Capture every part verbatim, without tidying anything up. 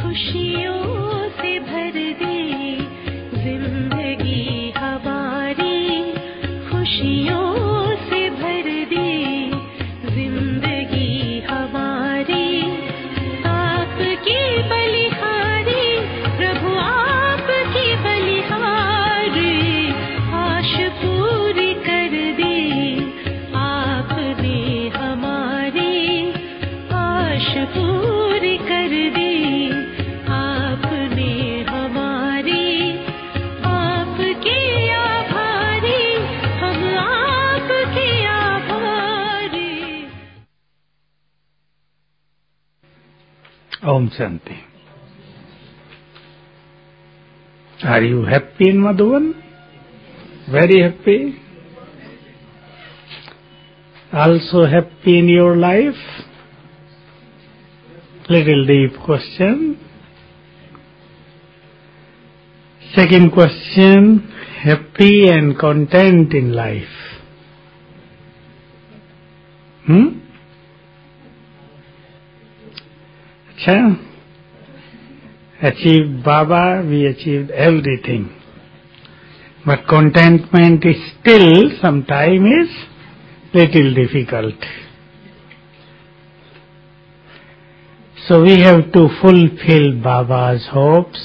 Om Shanti. Are you happy in Madhuban? Very happy? Also happy in your life? Little deep question. Second question, happy and content in life. Hmm? Achha? Achieved Baba, we achieved everything. But contentment is still, sometimes, little difficult. So we have to fulfill Baba's hopes.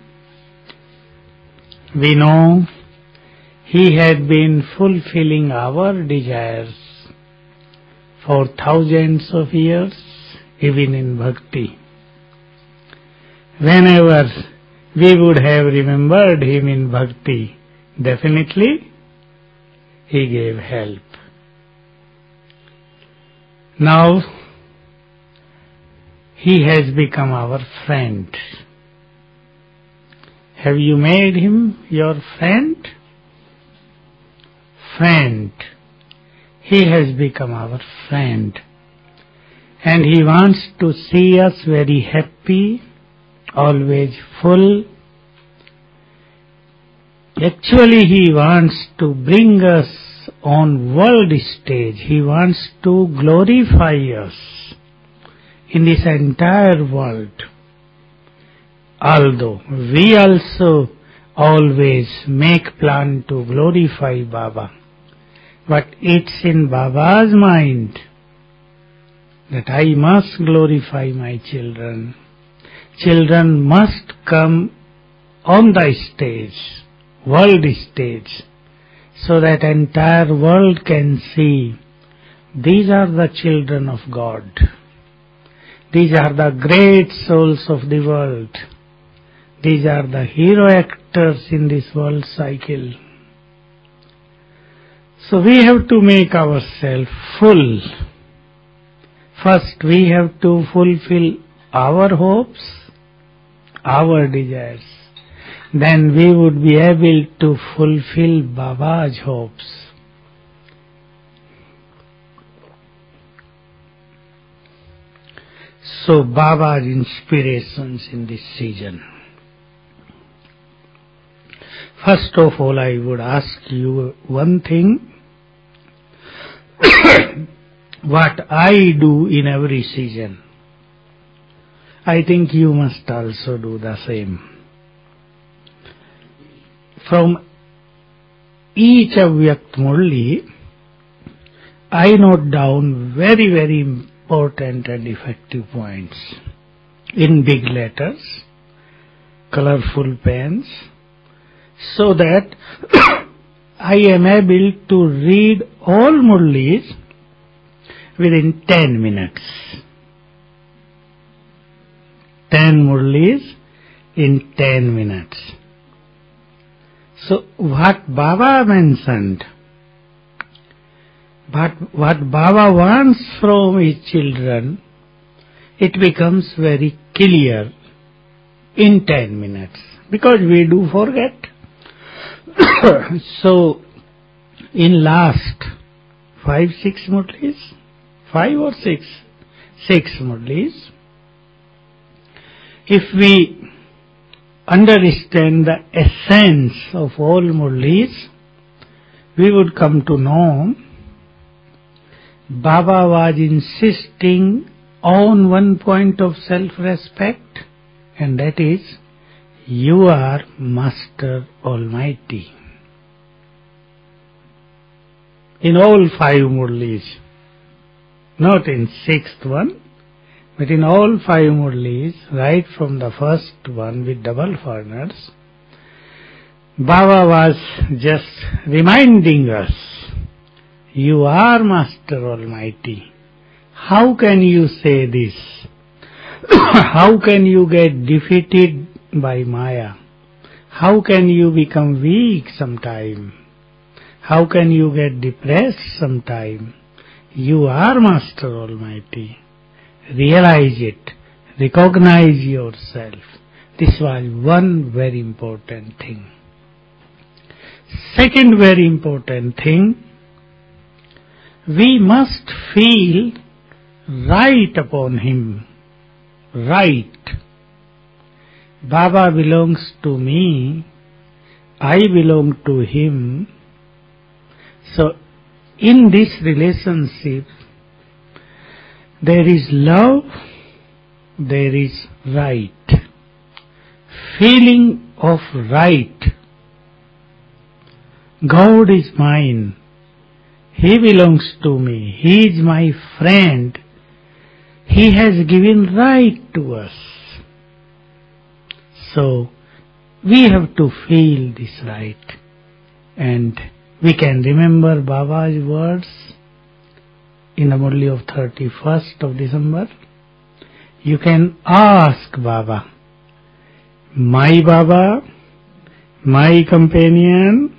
We know he had been fulfilling our desires for thousands of years, even in bhakti. Whenever we would have remembered him in bhakti, definitely he gave help. Now he has become our friend. Have you made him your friend? Friend. He has become our friend. And he wants to see us very happy, always full. Actually, he wants to bring us on world stage. He wants to glorify us in this entire world. Although we also always make plan to glorify Baba, but it's in Baba's mind that I must glorify my children. Children must come on the stage, world stage, so that entire world can see these are the children of God. These are the great souls of the world. These are the hero actors in this world cycle. So we have to make ourselves full. First we have to fulfill our hopes, our desires. Then we would be able to fulfill Baba's hopes. So Baba's inspirations in this season. First of all, I would ask you one thing. What I do in every season, I think you must also do the same. From each Avyakt Murli, I note down very, very important and effective points in big letters, colorful pens, so that I am able to read all Murlis within ten minutes. Ten Murlis in ten minutes. So what Baba mentioned, but what Baba wants from his children, it becomes very clear in ten minutes, because we do forget. So in last five, six Murlis, five or six, six Murlis, if we understand the essence of all Murlis, we would come to know Baba was insisting on one point of self-respect and that is, you are Master Almighty. In all five Murlis, not in sixth one, but in all five Murlis, right from the first one with double furnace, Baba was just reminding us, you are Master Almighty. How can you say this? How can you get defeated by Maya? How can you become weak sometime? How can you get depressed sometime? You are Master Almighty. Realize it. Recognize yourself. This was one very important thing. Second very important thing, we must feel right upon him. Right. Baba belongs to me. I belong to him. So, in this relationship, there is love, there is right. Feeling of right. God is mine. He belongs to me. He is my friend. He has given right to us. So, we have to feel this right. And we can remember Baba's words in the Murli of thirty-first of December. You can ask Baba, my Baba, my companion,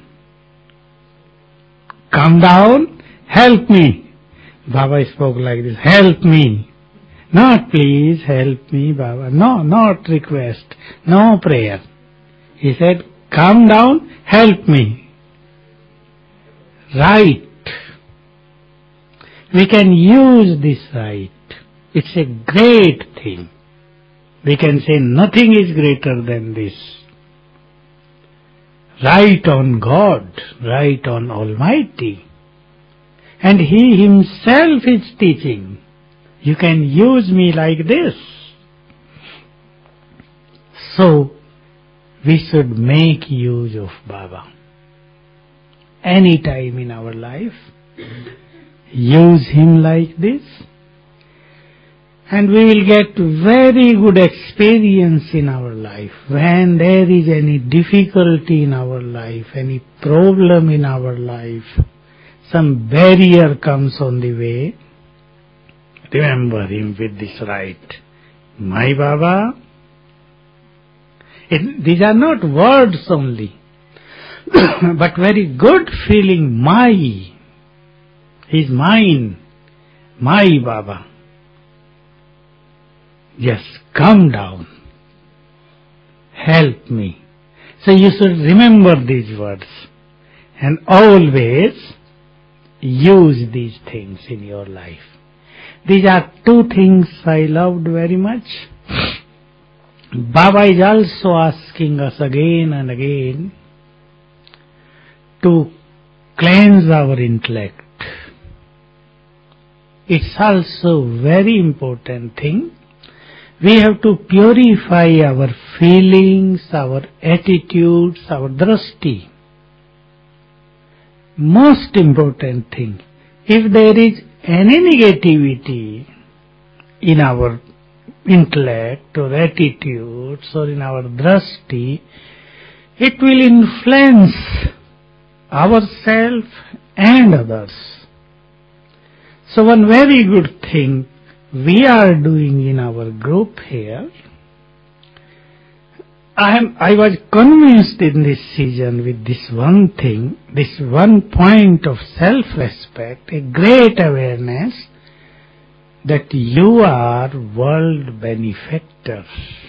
come down, help me. Baba spoke like this, help me. Not please help me, Baba. No, not request, no prayer. He said, come down, help me. Right. We can use this right. It's a great thing. We can say nothing is greater than this. Right on God, right on Almighty. And He Himself is teaching. You can use me like this. So, we should make use of Baba. Any time in our life, use him like this, and we will get very good experience in our life. When there is any difficulty in our life, any problem in our life, some barrier comes on the way, remember him with this right. My Baba. It, these are not words only, but very good feeling. My, he's mine, my Baba. Just come down, help me. So you should remember these words and always use these things in your life. These are two things I loved very much. Baba is also asking us again and again to cleanse our intellect. It's also very important thing. We have to purify our feelings, our attitudes, our drashti. Most important thing. If there is any negativity in our intellect or attitudes or in our drashti, it will influence ourselves and others. So one very good thing we are doing in our group here, I am, I was convinced in this season with this one thing, this one point of self-respect, a great awareness that you are world benefactors.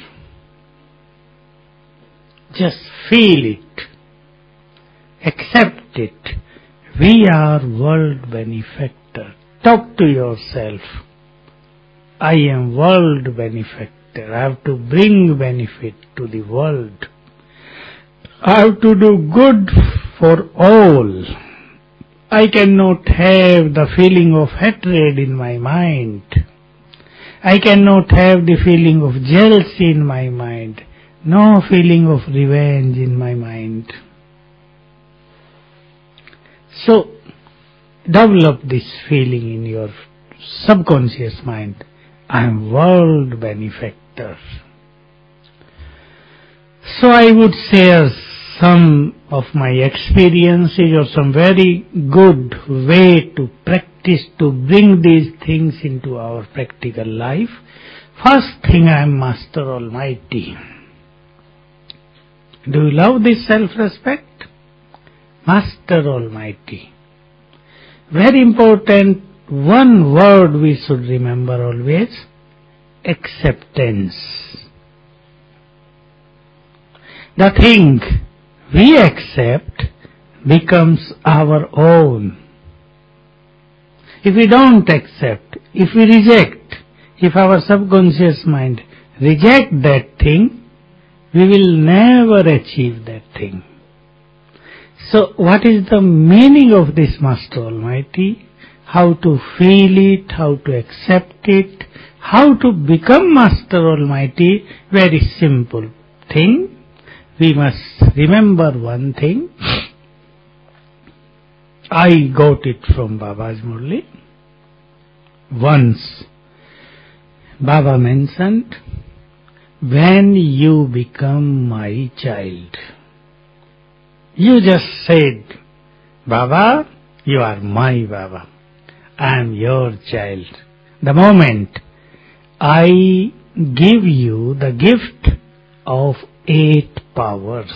Just feel it. Accept it. We are world benefactor. Talk to yourself. I am world benefactor. I have to bring benefit to the world. I have to do good for all. I cannot have the feeling of hatred in my mind. I cannot have the feeling of jealousy in my mind, no feeling of revenge in my mind. So, develop this feeling in your subconscious mind. I am world benefactor. So I would share some of my experiences or some very good way to practice to bring these things into our practical life. First thing, I am Master Almighty. Do you love this self-respect? Master Almighty. Very important, one word we should remember always, acceptance. The thing we accept becomes our own. If we don't accept, if we reject, if our subconscious mind reject that thing, we will never achieve that thing. So what is the meaning of this Master Almighty? How to feel it, how to accept it, how to become Master Almighty? Very simple thing. We must remember one thing. I got it from Baba's Murli. Once Baba mentioned, when you become my child. You just said, Baba, you are my Baba. I am your child. The moment I give you the gift of eight powers.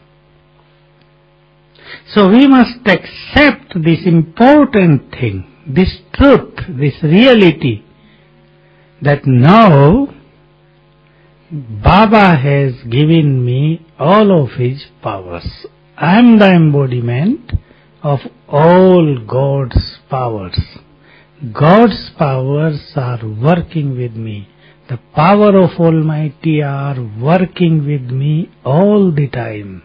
So we must accept this important thing, this truth, this reality, that now Baba has given me all of his powers. I am the embodiment of all God's powers. God's powers are working with me. The power of Almighty are working with me all the time.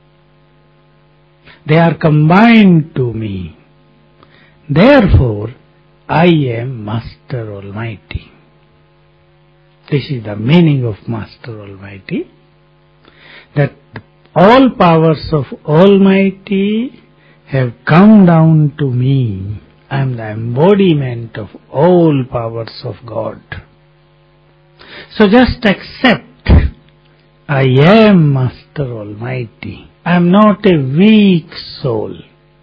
They are combined to me. Therefore, I am Master Almighty. This is the meaning of Master Almighty, that all powers of Almighty have come down to me. I am the embodiment of all powers of God. So just accept, I am Master Almighty. I am not a weak soul.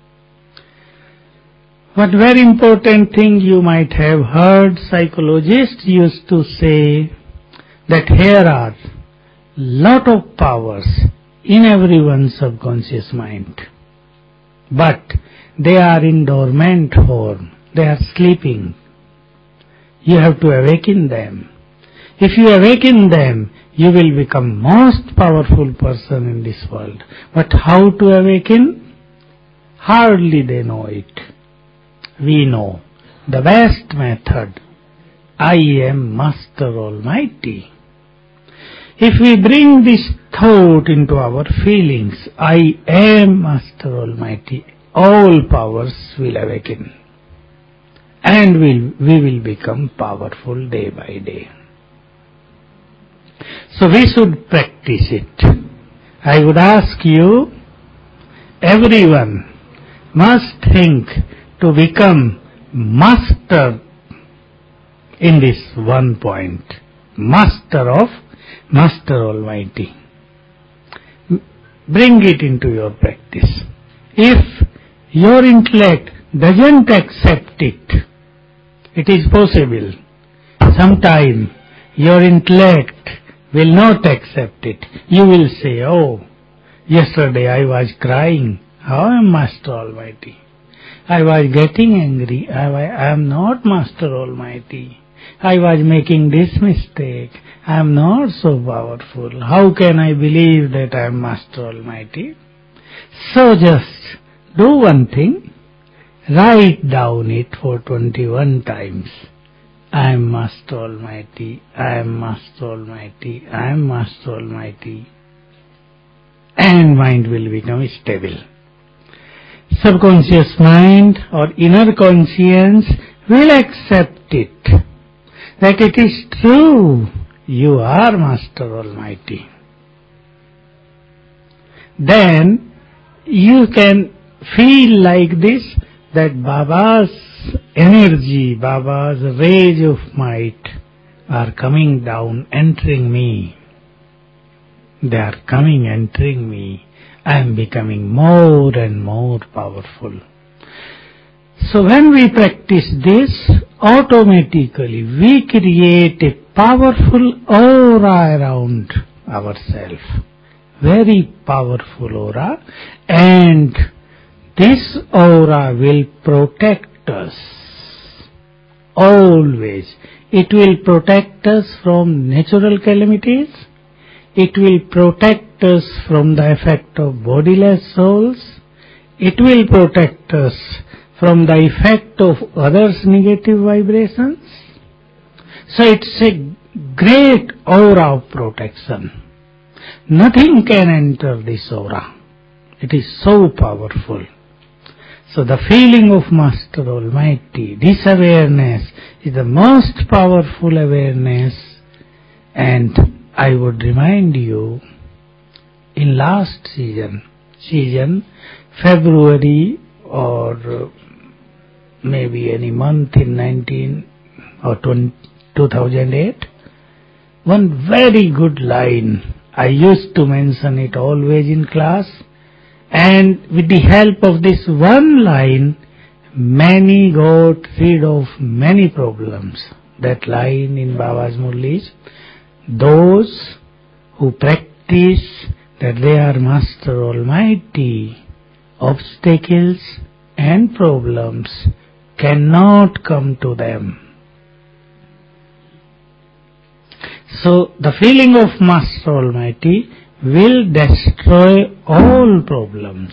But very important thing you might have heard, psychologists used to say that here are lot of powers in everyone's subconscious mind. But they are in dormant form. They are sleeping. You have to awaken them. If you awaken them, you will become most powerful person in this world. But how to awaken? Hardly they know it. We know the best method. I am Master Almighty. If we bring this thought into our feelings, I am Master Almighty, all powers will awaken. And we'll, we will become powerful day by day. So we should practice it. I would ask you, everyone must think to become master in this one point. Master of Master Almighty. Bring it into your practice. If your intellect doesn't accept it, it is possible. Sometime your intellect will not accept it. You will say, oh, yesterday I was crying. How am Master Almighty? I was getting angry. I, I am not Master Almighty. I was making this mistake. I am not so powerful. How can I believe that I am Master Almighty? So just do one thing. Write down it for twenty-one times. I am Master Almighty. I am Master Almighty. I am Master Almighty. And mind will become stable. Subconscious mind or inner conscience will accept it. that it is true, you are Master Almighty, then you can feel like this, that Baba's energy, Baba's rays of might are coming down, entering me. They are coming, entering me. I am becoming more and more powerful. So when we practice this, automatically we create a powerful aura around ourselves. Very powerful aura, and this aura will protect us always. It will protect us from natural calamities. It will protect us from the effect of bodiless souls. It will protect us from the effect of others' negative vibrations. So it's a great aura of protection. Nothing can enter this aura. It is so powerful. So the feeling of Master Almighty, this awareness is the most powerful awareness. And I would remind you, in last season, season February or maybe any month in nineteen or two thousand eight, one very good line, I used to mention it always in class, and with the help of this one line, many got rid of many problems. That line in Baba's Murli is, those who practice that they are Master Almighty, obstacles and problems cannot come to them. So the feeling of Master Almighty will destroy all problems.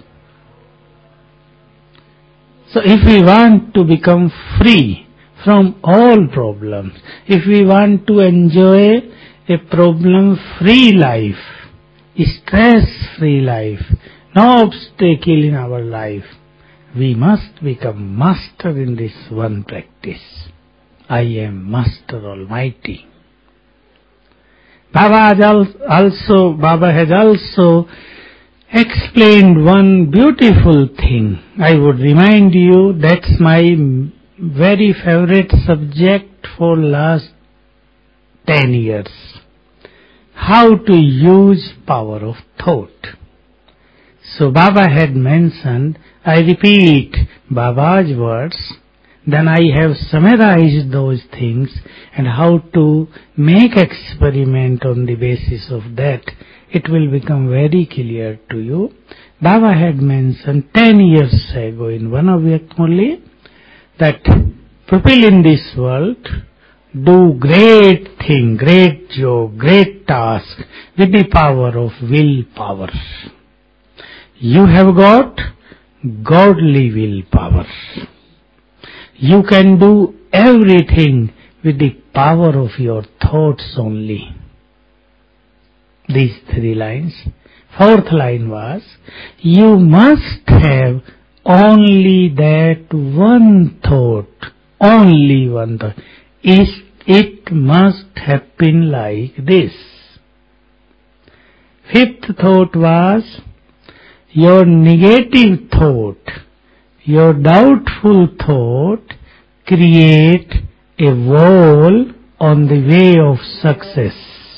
So if we want to become free from all problems, if we want to enjoy a problem-free life, a stress-free life, no obstacle in our life, we must become master in this one practice. I am Master Almighty. Baba has also, Baba has also explained one beautiful thing. I would remind you, that's my very favorite subject for last ten years. How to use power of thought. So Baba had mentioned, I repeat Baba's words, then I have summarized those things and how to make experiment on the basis of that. It will become very clear to you. Baba had mentioned ten years ago in one of Murli that people in this world do great thing, great job, great task with the power of willpower. You have got godly willpower. You can do everything with the power of your thoughts only. These three lines. Fourth line was, you must have only that one thought, only one thought. It, it must happen like this. Fifth thought was, your negative thought, your doubtful thought create a wall on the way of success.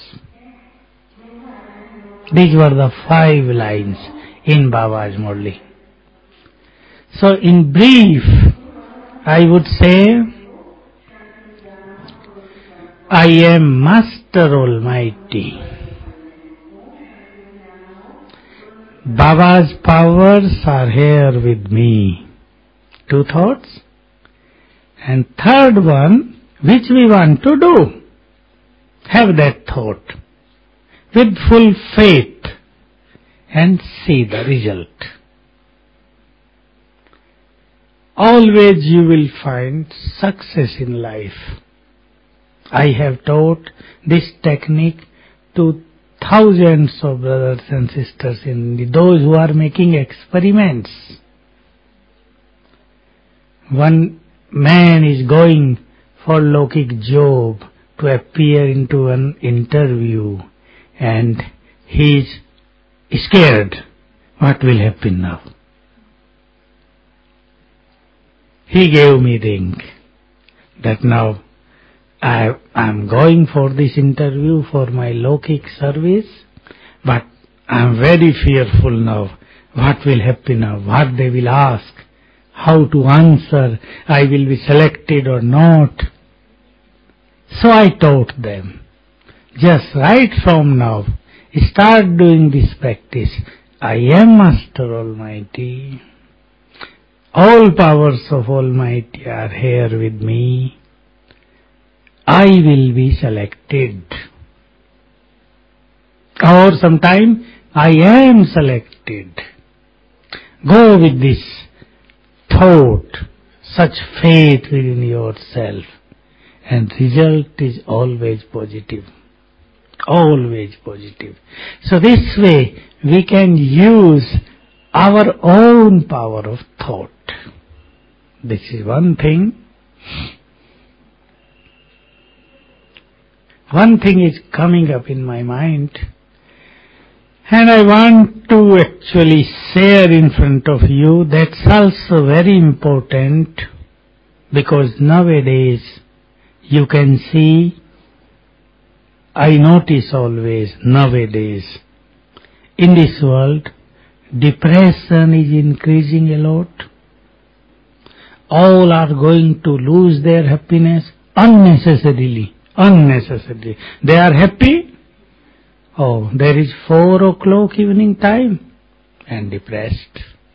These were the five lines in Baba's Murli. So in brief, I would say, I am Master Almighty. Baba's powers are here with me. Two thoughts. And third one, which we want to do. Have that thought with full faith and see the result. Always you will find success in life. I have taught this technique to thousands of brothers and sisters, in the, those who are making experiments. One man is going for Lokik Job to appear into an interview and he is scared. What will happen now? He gave me ring that now I am going for this interview for my Lokik service, but I am very fearful now. What will happen now? What they will ask? How to answer? I will be selected or not? So I taught them, just right from now, start doing this practice. I am Master Almighty. All powers of Almighty are here with me. I will be selected. Or sometime, I am selected. Go with this thought, such faith within yourself, and result is always positive. Always positive. So this way, we can use our own power of thought. This is one thing. One thing is coming up in my mind, and I want to actually share in front of you. That's also very important, because nowadays you can see, I notice always nowadays in this world, depression is increasing a lot. All are going to lose their happiness unnecessarily. Unnecessarily. They are happy. Oh, there is four o'clock evening time and depressed.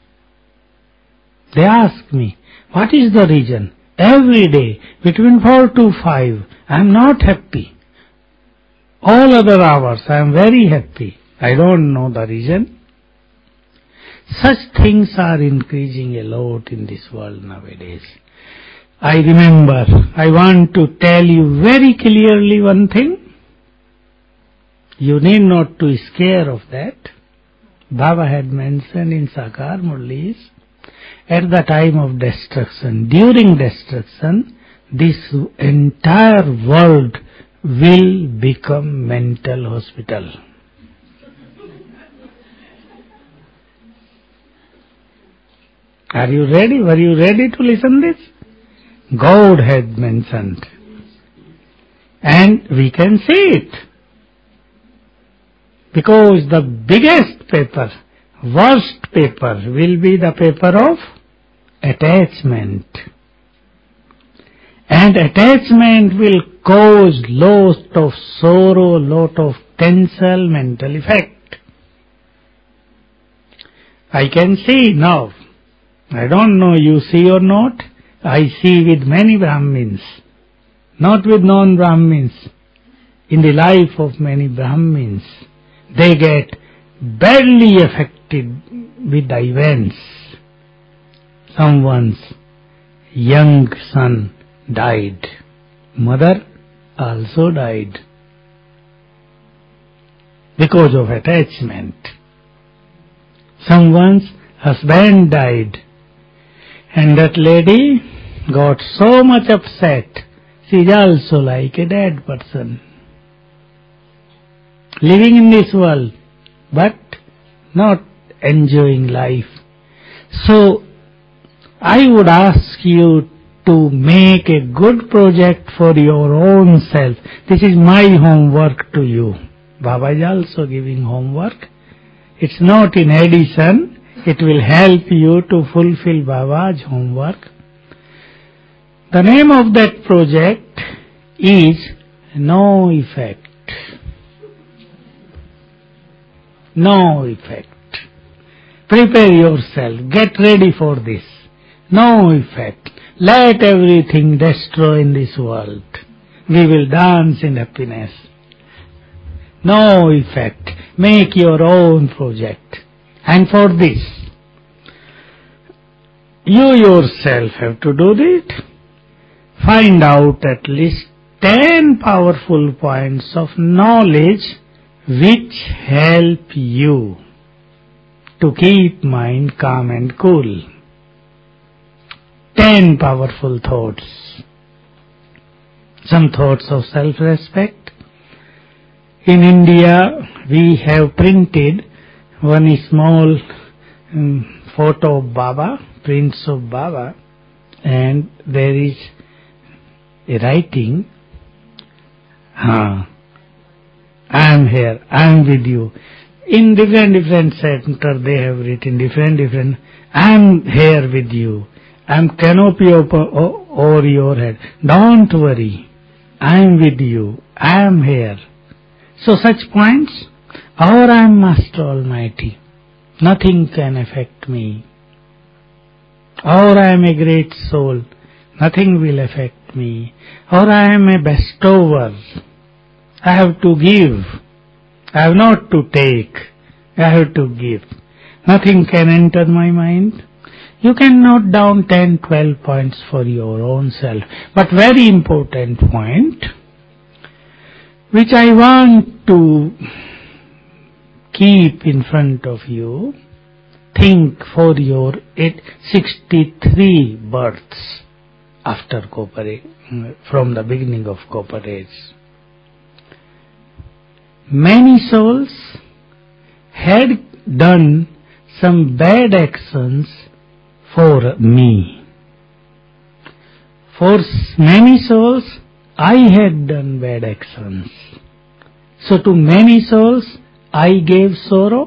They ask me, what is the reason? Every day between four to five, I am not happy. All other hours I am very happy. I don't know the reason. Such things are increasing a lot in this world nowadays. I remember, I want to tell you very clearly one thing. You need not to scare of that. Baba had mentioned in Sakar Murlis, at the time of destruction, during destruction, this entire world will become mental hospital. Are you ready? Were you ready to listen this? God had mentioned. And we can see it. Because the biggest paper, worst paper, will be the paper of attachment. And attachment will cause lot of sorrow, lot of tensile mental effect. I can see now. I don't know you see or not. I see with many Brahmins, not with non-Brahmins. In the life of many Brahmins, they get badly affected with the events. Someone's young son died. Mother also died because of attachment. Someone's husband died. And that lady got so much upset. She is also like a dead person, living in this world, but not enjoying life. So, I would ask you to make a good project for your own self. This is my homework to you. Baba is also giving homework. It's not in addition. It will help you to fulfill Baba's homework. The name of that project is No Effect. No Effect. Prepare yourself. Get ready for this. No effect. Let everything destroy in this world. We will dance in happiness. No effect. Make your own project. And for this, you yourself have to do it. Find out at least ten powerful points of knowledge which help you to keep mind calm and cool. Ten powerful thoughts. some thoughts of self-respect. In India, we have printed one small um, photo of Baba, prints of Baba, and there is a writing, ah, I am here, I am with you. In different different centers they have written different different, I am here with you. I am canopy over your head. Don't worry, I am with you, I am here. So such points, or I am Master Almighty, nothing can affect me. Or I am a great soul, nothing will affect me. Or I am a bestower, I have to give, I have not to take, I have to give. Nothing can enter my mind. You can note down ten, twelve points for your own self. But very important point, which I want to keep in front of you, think for your eight, sixty-three births after Copper Age, from the beginning of Copper Age. Many souls had done some bad actions for me. For many souls, I had done bad actions. So to many souls, I gave sorrow.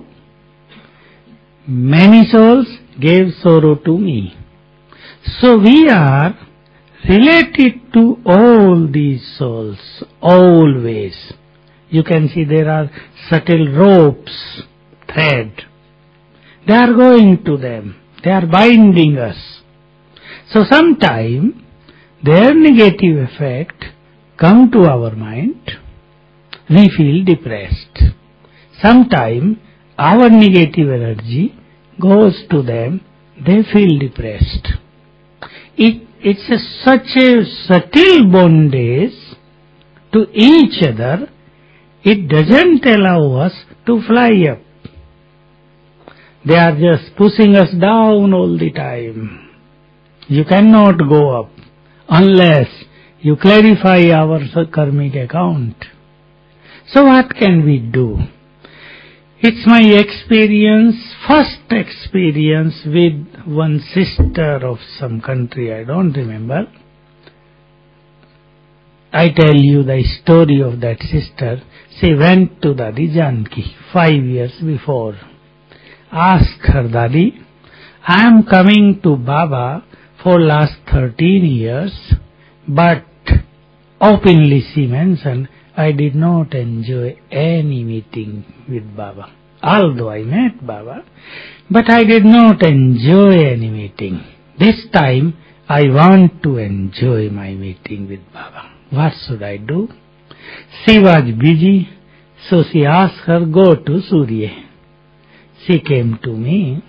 Many souls gave sorrow to me. So we are related to all these souls, always. You can see there are subtle ropes, thread. They are going to them. They are binding us. So sometime their negative effect come to our mind, we feel depressed. Sometime our negative energy goes to them, they feel depressed. It, it's a, such a subtle bondage to each other, it doesn't allow us to fly up. They are just pushing us down all the time. You cannot go up unless you clarify our karmic account. So what can we do? It's my experience, first experience with one sister of some country, I don't remember. I tell you the story of that sister. She went to Dadi Janki five years before. Ask her, Dadi, I am coming to Baba for last thirteen years, but openly she mentioned, I did not enjoy any meeting with Baba. Although I met Baba, but I did not enjoy any meeting. This time I want to enjoy my meeting with Baba. What should I do? She was busy, so she asked her, go to Surya. She came to me.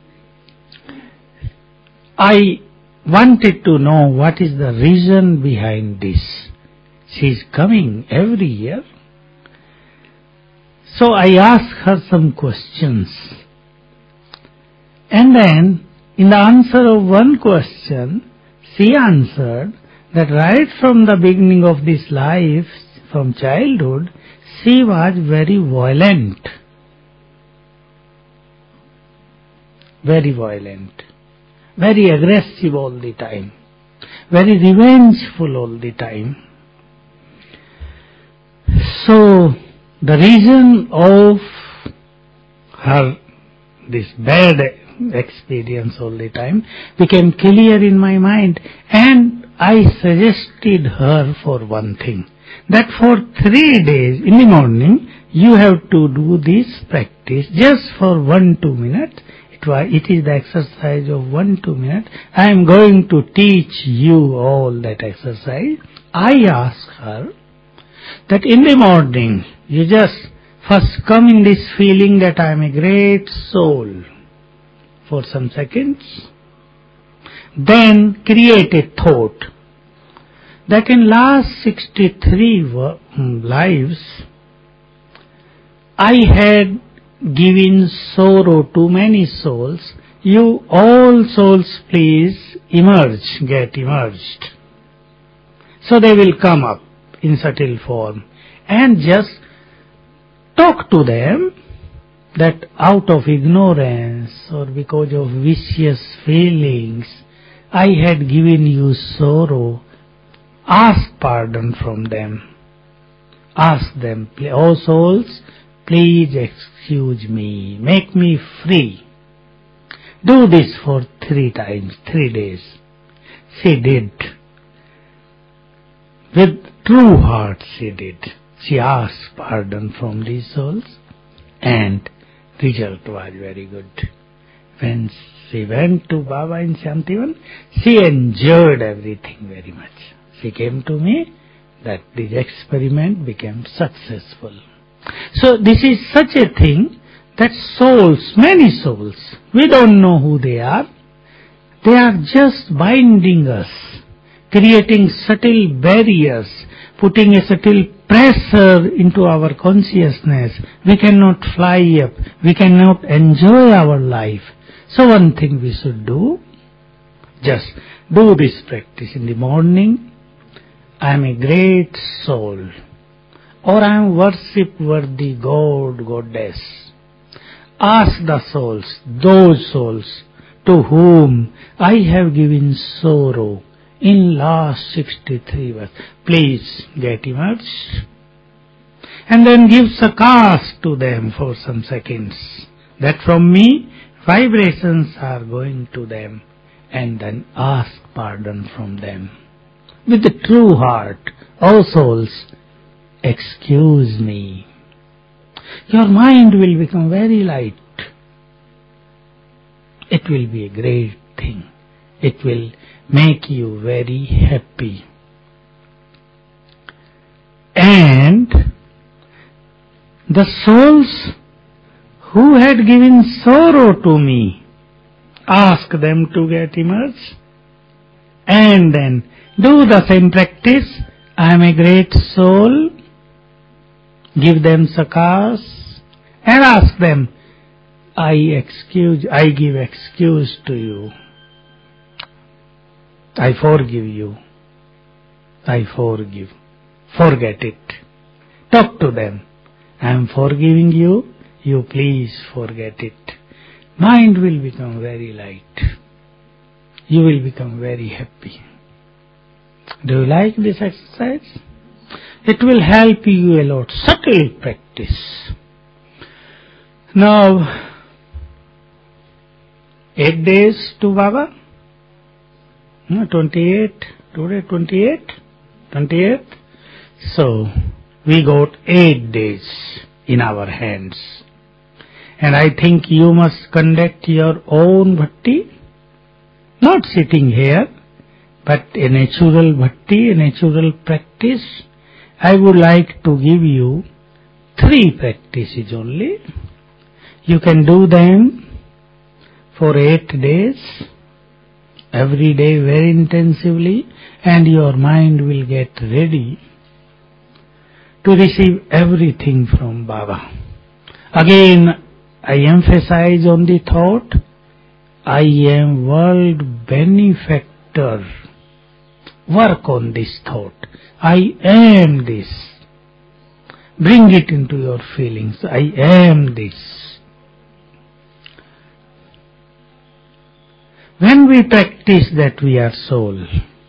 I wanted to know what is the reason behind this. She is coming every year. So I asked her some questions. And then, in the answer of one question, she answered that right from the beginning of this life, from childhood, she was very violent. Very violent. Very aggressive all the time. Very revengeful all the time. So, the reason of her this bad experience all the time became clear in my mind, and I suggested her for one thing, that for three days in the morning you have to do this practice just for one two minutes. It was it is the exercise of one two minutes. I am going to teach you all that exercise. I asked her that in the morning you just first come in this feeling that I am a great soul for some seconds. Then create a thought that in last sixty-three lives I had given sorrow to many souls. You all souls please emerge, get emerged. So they will come up in subtle form and just talk to them that out of ignorance or because of vicious feelings, I had given you sorrow. Ask pardon from them. Ask them, O souls, please excuse me, make me free. Do this for three times, three days. She did. With true heart she did. She asked pardon from these souls and result was very good. When she went to Baba in Shantivan, she enjoyed everything very much. She came to me that this experiment became successful. So this is such a thing that souls, many souls, we don't know who they are. They are just binding us, creating subtle barriers, putting a subtle pressure into our consciousness. We cannot fly up. We cannot enjoy our life. So one thing we should do, just do this practice in the morning. I am a great soul, or I am worship-worthy God, Goddess. Ask the souls, those souls to whom I have given sorrow in last sixty-three verse, please get emerged. And then give sakas to them for some seconds, that from me vibrations are going to them, and then ask pardon from them. With the true heart, O souls, excuse me. Your mind will become very light. It will be a great thing. It will make you very happy. And the souls who had given sorrow to me, ask them to get emerged. And then do the same practice. I am a great soul. Give them sakas and ask them, I excuse, I give excuse to you. I forgive you. I forgive. Forget it. Talk to them. I am forgiving you. You please forget it. Mind will become very light. You will become very happy. Do you like this exercise? It will help you a lot. Subtle practice. Now, eight days to Baba. No, twenty-eight. Today twenty-eight. twenty-eight. So, we got eight days in our hands. And I think you must conduct your own bhakti. Not sitting here, but a natural bhakti, a natural practice. I would like to give you three practices only. You can do them for eight days, every day very intensively, and your mind will get ready to receive everything from Baba. Again, I emphasize on the thought, I am world benefactor. Work on this thought. I am this. Bring it into your feelings. I am this. When we practice that we are soul,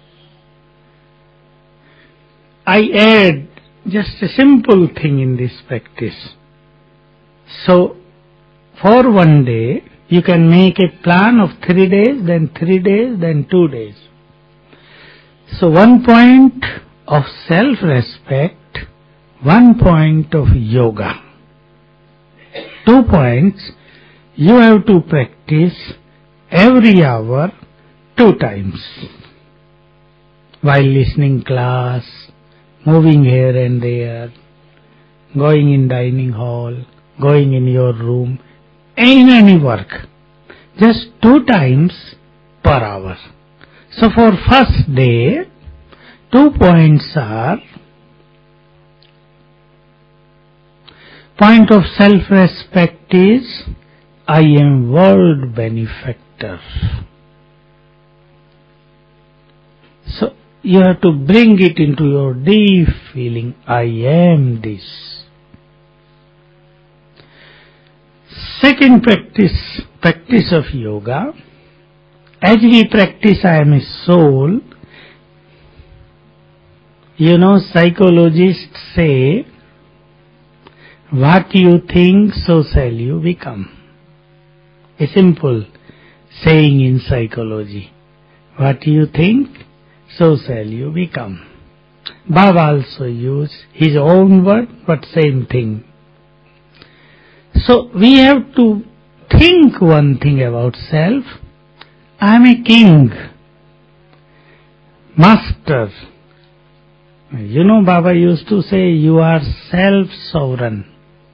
I add just a simple thing in this practice. So, for one day, you can make a plan of three days, then three days, then two days. So one point of self-respect, one point of yoga. Two points, you have to practice every hour, two times. While listening class, moving here and there, going in dining hall, going in your room, in any work. Just two times per hour. So for first day, two points are, point of self-respect is, I am world benefactor. So you have to bring it into your deep feeling, I am this. Second practice, practice of yoga. As we practice I am a soul, you know, psychologists say, what you think, so shall you become. A simple saying in psychology. What you think, so shall you become. Baba also used his own word, but same thing. So we have to think one thing about self. I am a king, master. You know, Baba used to say, you are self-sovereign.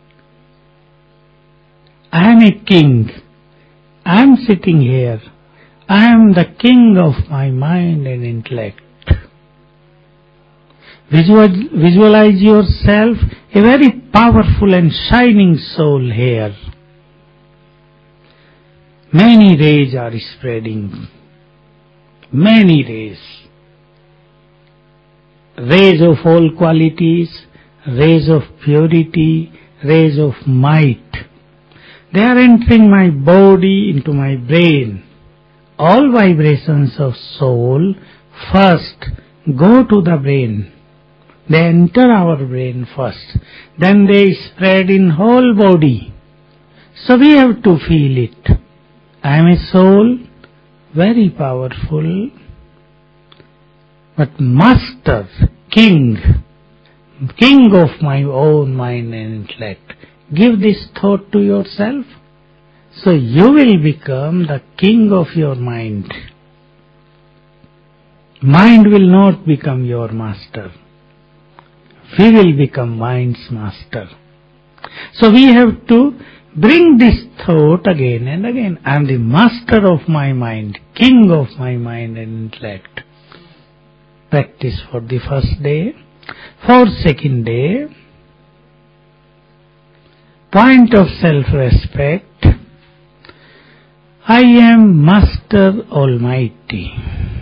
I am a king. I am sitting here. I am the king of my mind and intellect. Visual, visualize yourself a very powerful and shining soul here. Many rays are spreading. Many rays. Rays of all qualities, rays of purity, rays of might. They are entering my body into my brain. All vibrations of soul first go to the brain. They enter our brain first. Then they spread in whole body. So we have to feel it. I am a soul, very powerful, but master, king, king of my own mind and intellect. Give this thought to yourself, so you will become the king of your mind. Mind will not become your master. We will become mind's master. So we have to bring this thought again and again. I am the master of my mind, king of my mind and intellect. Practice for the first day. For second day, point of self-respect. I am Master Almighty.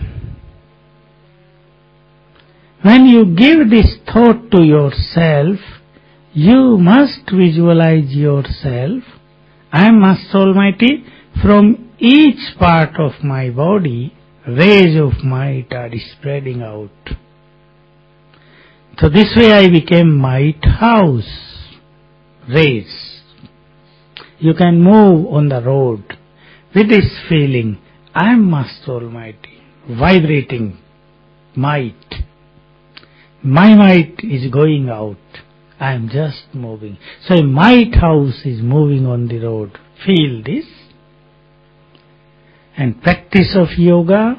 When you give this thought to yourself, you must visualize yourself. I am Master Almighty. From each part of my body, rays of might are spreading out. So this way I became Might House. Rays. You can move on the road with this feeling, I am Master Almighty, vibrating might. My might is going out. I am just moving. So a might house is moving on the road. Feel this. And practice of yoga.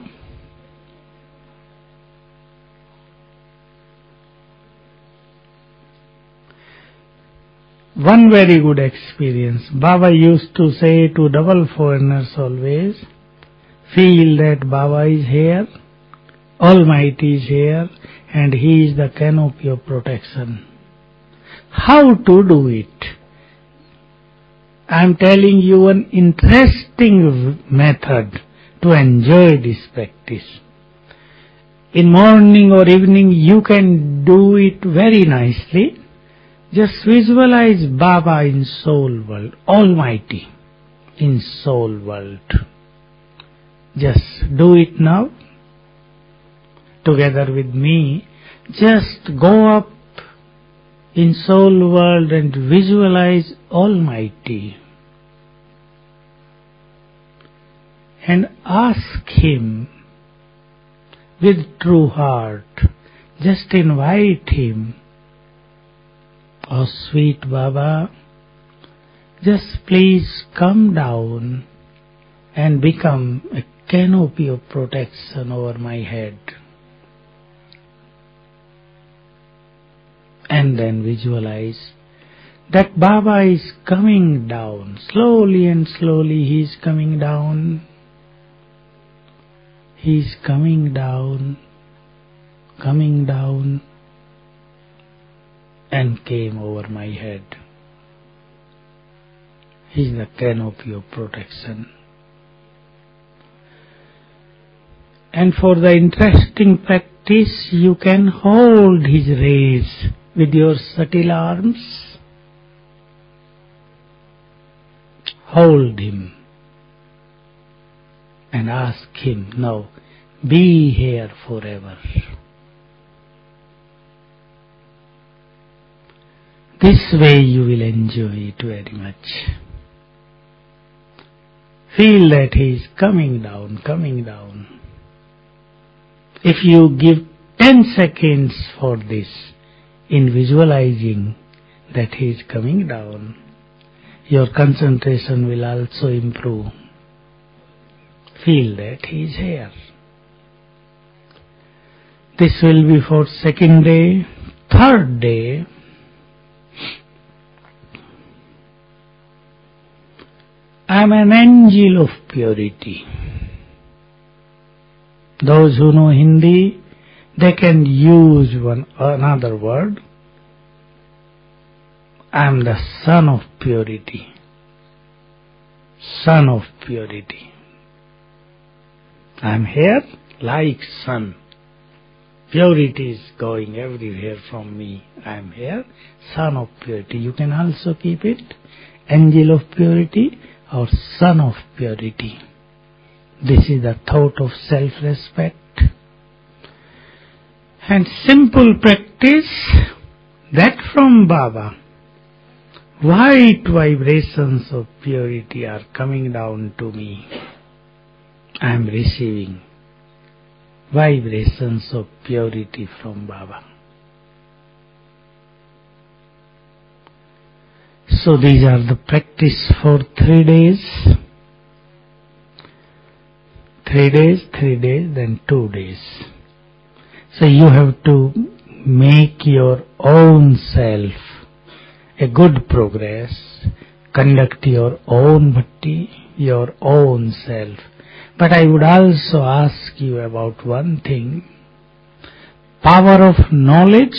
One very good experience. Baba used to say to double foreigners always, feel that Baba is here, Almighty is here, and He is the canopy of protection. How to do it? I am telling you an interesting method to enjoy this practice. In morning or evening you can do it very nicely. Just visualize Baba in soul world, Almighty in soul world. Just do it now together with me. Just go up in soul world and visualize Almighty and ask Him with true heart. Just invite Him. Oh sweet Baba, just please come down and become a canopy of protection over my head. And then visualize that Baba is coming down. Slowly and slowly He is coming down. He is coming down, coming down, and came over my head. He is the canopy of protection. And for the interesting practice practice, you can hold his rays with your subtle arms. Hold him and ask him, now be here forever. This way you will enjoy it very much. Feel that he is coming down, coming down. If you give ten seconds for this in visualizing that he is coming down, your concentration will also improve. Feel that he is here. This will be for second day. Third day, I am an angel of purity. Those who know Hindi, they can use one another word. I am the son of purity. Son of purity. I am here like sun. Purity is going everywhere from me. I am here, son of purity. You can also keep it, angel of purity or son of purity. This is the thought of self-respect. And simple practice, that from Baba, white vibrations of purity are coming down to me. I am receiving vibrations of purity from Baba. So these are the practice for three days. Three days, three days, then two days. So you have to make your own self a good progress, conduct your own bhakti, your own self. But I would also ask you about one thing. Power of knowledge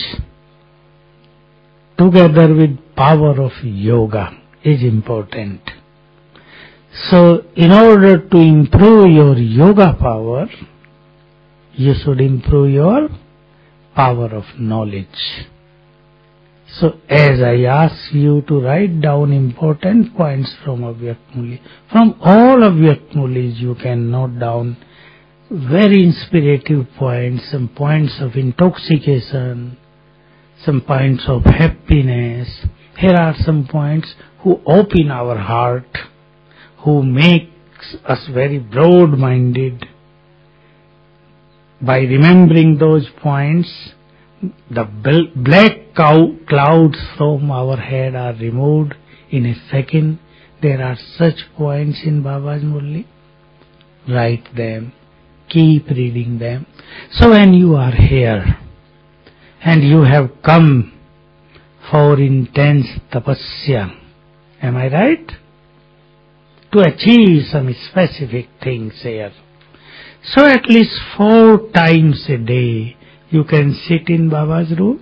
together with power of yoga is important. So in order to improve your yoga power, you should improve your power of knowledge. So as I ask you to write down important points from Avyakt-Muli, from all Avyakt-Mulis you can note down very inspirative points, some points of intoxication, some points of happiness. Here are some points who open our heart, who makes us very broad-minded. By remembering those points, the black clouds from our head are removed in a second. There are such points in Baba's Murli. Write them. Keep reading them. So when you are here and you have come for intense tapasya, am I right? To achieve some specific things here. So at least four times a day you can sit in Baba's room.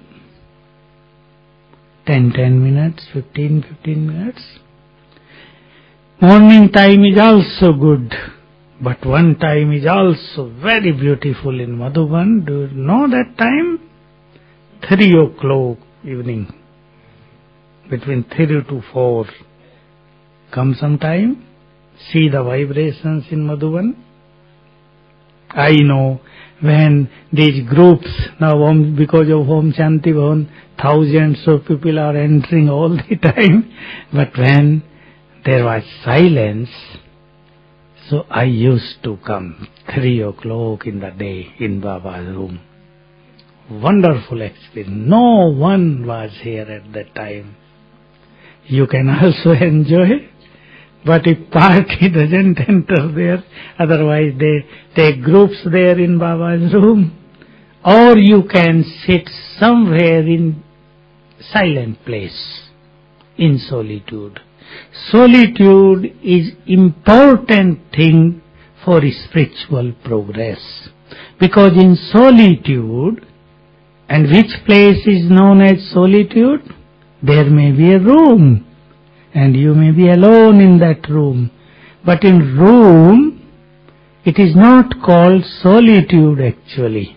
ten, ten minutes, fifteen, fifteen minutes. Morning time is also good. But one time is also very beautiful in Madhuban. Do you know that time? Three o'clock evening. Between three to four. Come sometime. See the vibrations in Madhuban. I know when these groups, now because of Om Shanti Bhavan, thousands of people are entering all the time. But when there was silence, so I used to come three o'clock in the day in Baba's room. Wonderful experience. No one was here at that time. You can also enjoy, but if party doesn't enter there, otherwise they take groups there in Baba's room. Or you can sit somewhere in silent place, in solitude. Solitude is important thing for spiritual progress. Because in solitude, and which place is known as solitude? There may be a room, and you may be alone in that room. But in room, it is not called solitude actually.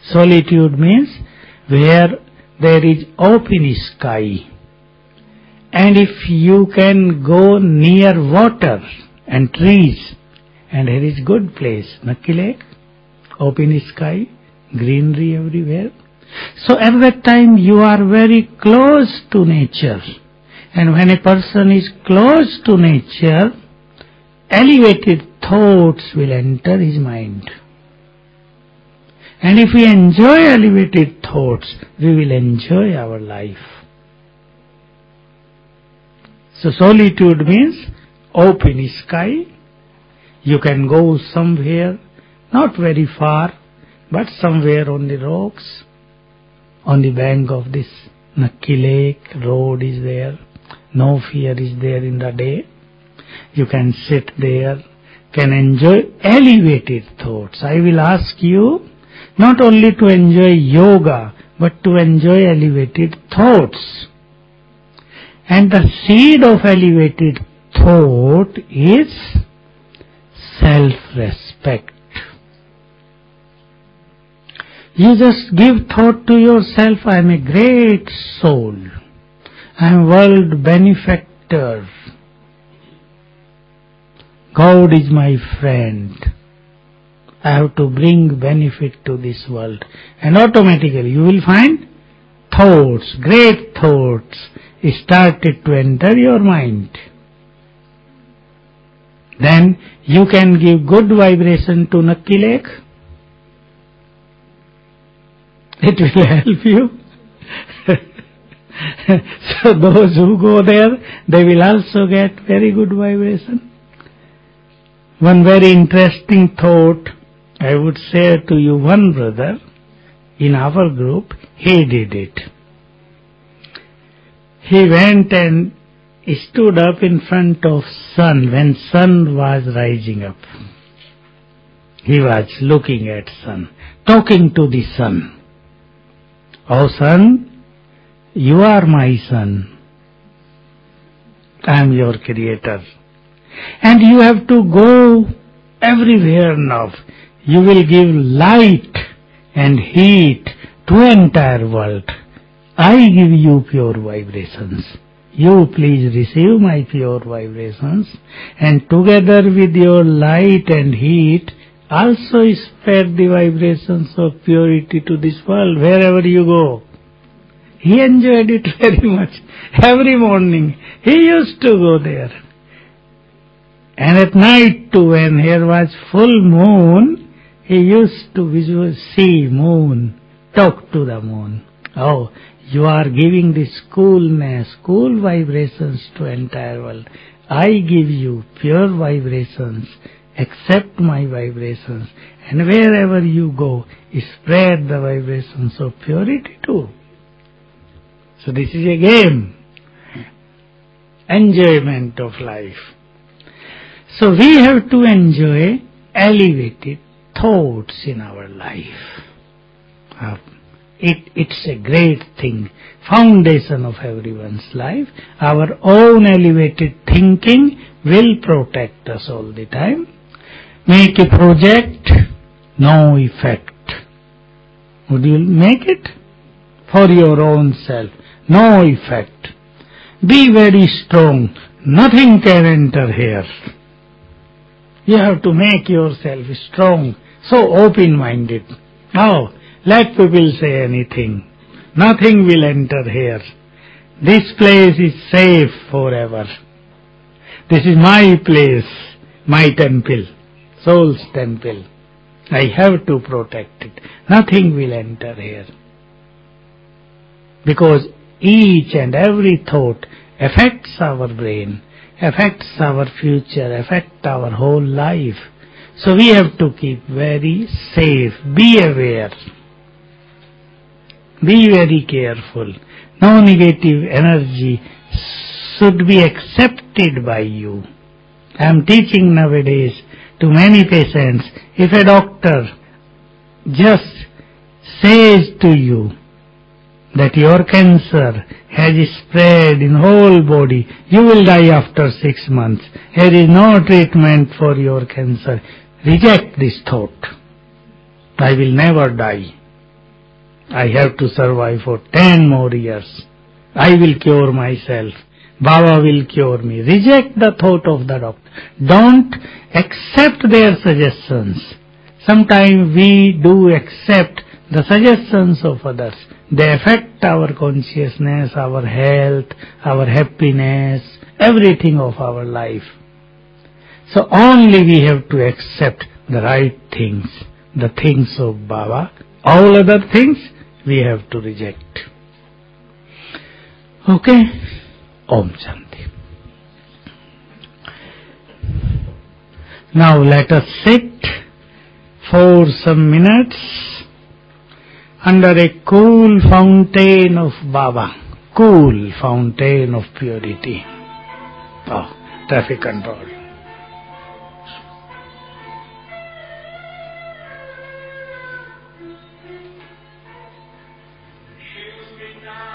Solitude means where there is open sky. And if you can go near water and trees, and here is good place, Nakki Lake, open sky, greenery everywhere. So at that time you are very close to nature. And when a person is close to nature, elevated thoughts will enter his mind. And if we enjoy elevated thoughts, we will enjoy our life. So solitude means open sky. You can go somewhere, not very far, but somewhere on the rocks, on the bank of this Nakki Lake, road is there, no fear is there in the day. You can sit there, can enjoy elevated thoughts. I will ask you not only to enjoy yoga, but to enjoy elevated thoughts. And the seed of elevated thought is self-respect. You just give thought to yourself, I am a great soul. I am world benefactor. God is my friend. I have to bring benefit to this world. And automatically you will find thoughts, great thoughts, started to enter your mind. Then you can give good vibration to Nakki Lake. It will help you. So those who go there, they will also get very good vibration. One very interesting thought, I would say to you, one brother in our group, he did it. He went and stood up in front of sun when sun was rising up. He was looking at sun, talking to the sun. Oh sun, you are my son. I am your creator. And you have to go everywhere now. You will give light and heat to entire world. I give you pure vibrations. You please receive my pure vibrations, and together with your light and heat, also spread the vibrations of purity to this world wherever you go. He enjoyed it very much. Every morning he used to go there. And at night too, when there was full moon, he used to visual see moon, talk to the moon. Oh, you are giving this coolness, cool vibrations to entire world. I give you pure vibrations. Accept my vibrations. And wherever you go, spread the vibrations of purity too. So this is a game. Enjoyment of life. So we have to enjoy elevated thoughts in our life. Uh, it, it's a great thing, foundation of everyone's life. Our own elevated thinking will protect us all the time. Make a project, no effect. Would you make it? For your own self, no effect. Be very strong, nothing can enter here. You have to make yourself strong, so open-minded. Oh, let people say anything. Nothing will enter here. This place is safe forever. This is my place, my temple, soul's temple. I have to protect it. Nothing will enter here. Because each and every thought affects our brain, affects our future, affects our whole life. So we have to keep very safe, be aware, be very careful. No negative energy should be accepted by you. I am teaching nowadays to many patients, if a doctor just says to you that your cancer has spread in whole body, you will die after six months. There is no treatment for your cancer. Reject this thought. I will never die. I have to survive for ten more years. I will cure myself. Baba will cure me. Reject the thought of the doctor. Don't accept their suggestions. Sometimes we do accept the suggestions of others. They affect our consciousness, our health, our happiness, everything of our life. So only we have to accept the right things, the things of Baba. All other things we have to reject. Okay? Om Shanti. Now let us sit for some minutes under a cool fountain of Baba, cool fountain of purity. Oh, traffic control. Shivina